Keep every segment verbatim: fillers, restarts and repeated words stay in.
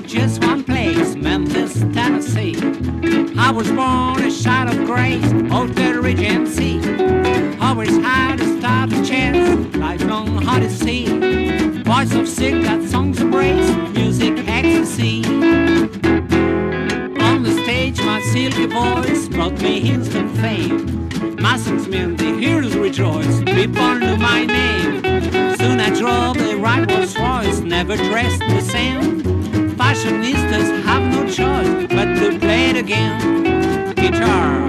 with just one place, Memphis, Tennessee. I was born a child of grace, out there Regency. Always had a start of chance, lifelong odyssey. Voice of silk that songs embrace, music ecstasy. On the stage my silky voice brought me instant fame. My songs meant the heroes rejoice, people knew my name. Soon I drove a right Rolls Royce, never dressed the same. Fashionistas have no choice but to play it again. Guitar.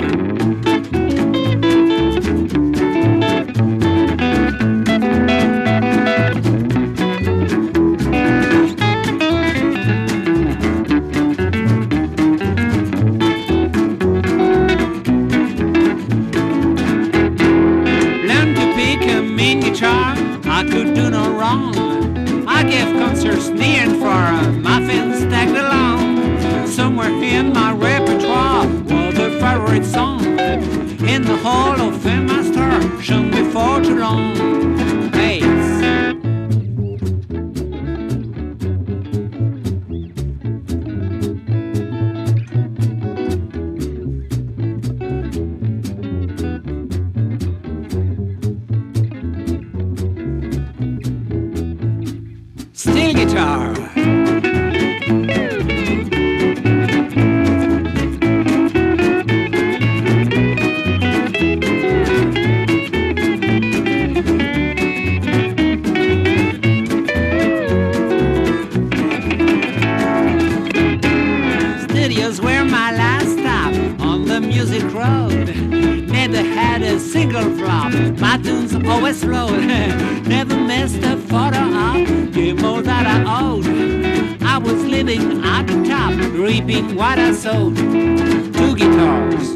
I could do no wrong. I gave concerts near and far, my fans tagged along. Somewhere in my repertoire was a favorite song. In the Hall of Fame I star, shown before too long. Bass. Steel guitar. Studios were my last stop on the music road. Never had a single flop. My tunes always flowed. Never missed a photo op. Gave more that I owed. I was living at the top, reaping what I sowed. Two guitars.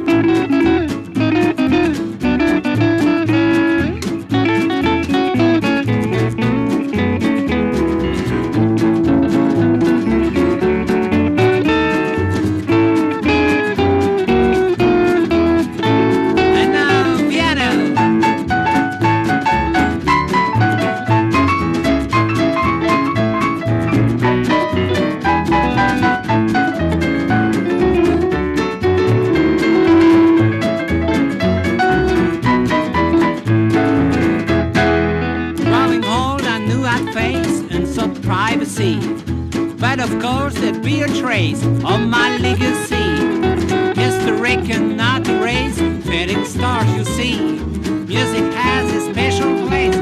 Privacy, but of course there'd be a trace of my legacy. Just to reckon, not to race, fading stars you see. Music has a special place